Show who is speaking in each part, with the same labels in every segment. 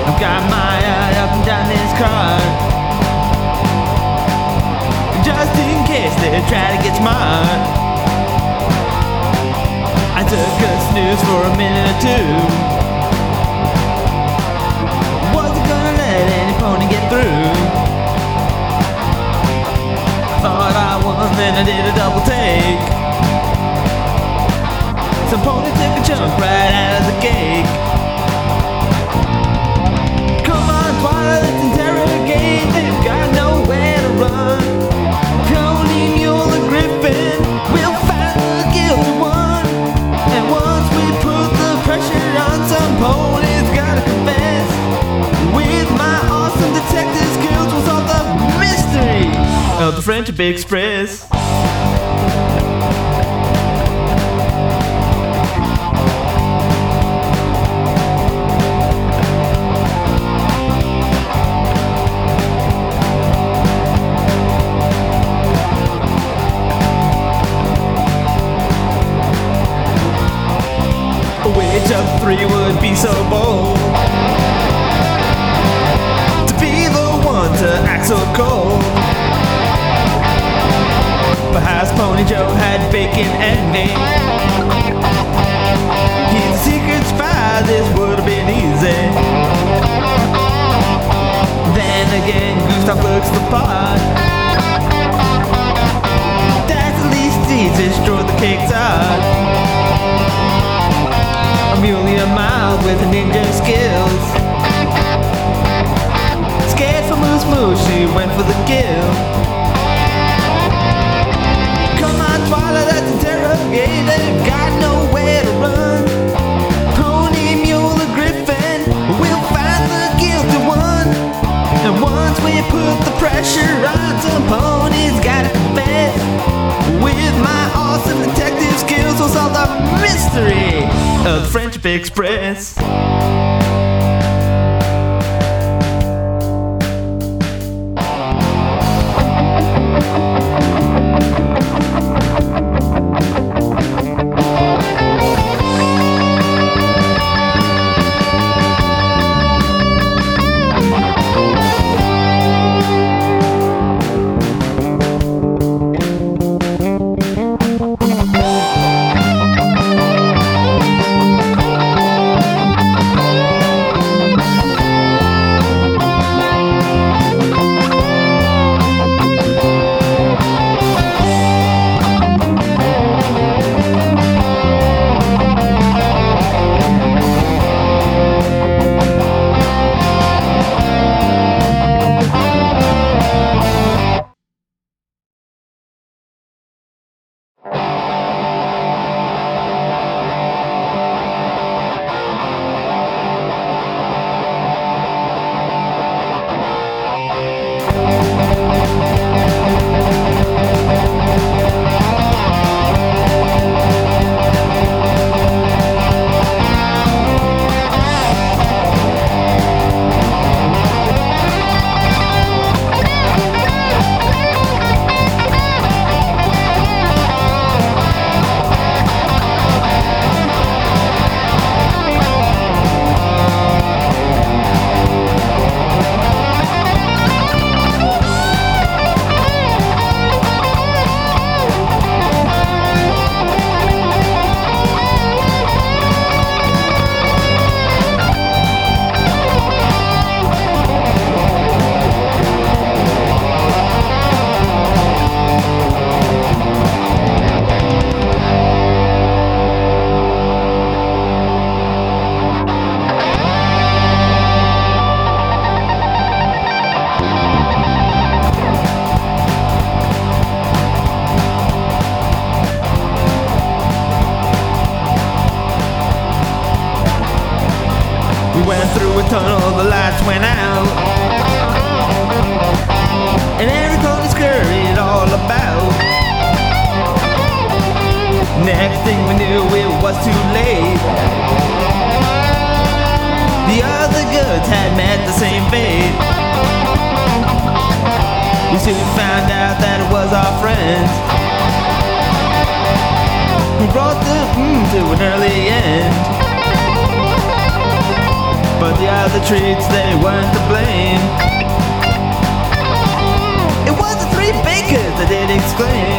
Speaker 1: I've got my eye up and down this car, just in case they try to get smart. I took a snooze for a minute or two. Wasn't gonna let any pony get through. I thought I won, then I did a double take. Some pony took a chunk right out of the cake. Come on, Twilight, let's interrogate. They've got nowhere to run. Pony, mule, and griffin, we'll find the guilty one. And once we put the pressure on, some ponies gotta confess. With my awesome detective skills, we'll solve the mystery of the Friendship Express. Which of three would be so bold to be the one to act so cold? Perhaps Pony Joe had bacon envy. He's a secret spy, this would have been easy. Then again, Gustav looks the part. That's the least easy, destroy the cake's art. Amelia Mild with ninja skills. Scared for Moose Moose, she went for the kill. Come on, Twilight, let's interrogate. They've got nowhere to run. Pony, mule, and griffin, we'll find the guilty one. And once we put the pressure on, some ponies gotta confess. With my awesome detective skills, we'll solve the mystery of the Friendship Express. Went through a tunnel, the lights went out, and every pony scurried all about. Next thing we knew, it was too late. The other goods had met the same fate. We soon found out that it was our friends who brought the to an early end. but the other treats, they weren't to blame. It was the three bakers that did exclaim.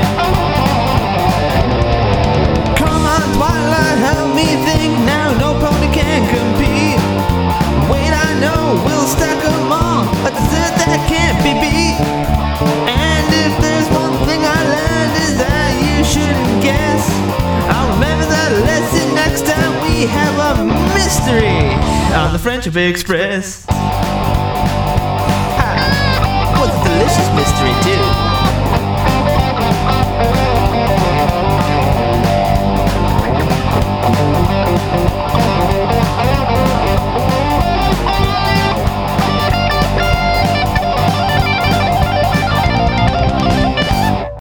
Speaker 1: Come on, Twilight, help me think now. No pony can compete. Wait, I know, we'll stack them all. A dessert that can't be beat. And if there's one thing I learned is that you shouldn't guess. I'll remember that lesson next time we have a mystery on the Friendship Express. Ah, it was a delicious mystery too.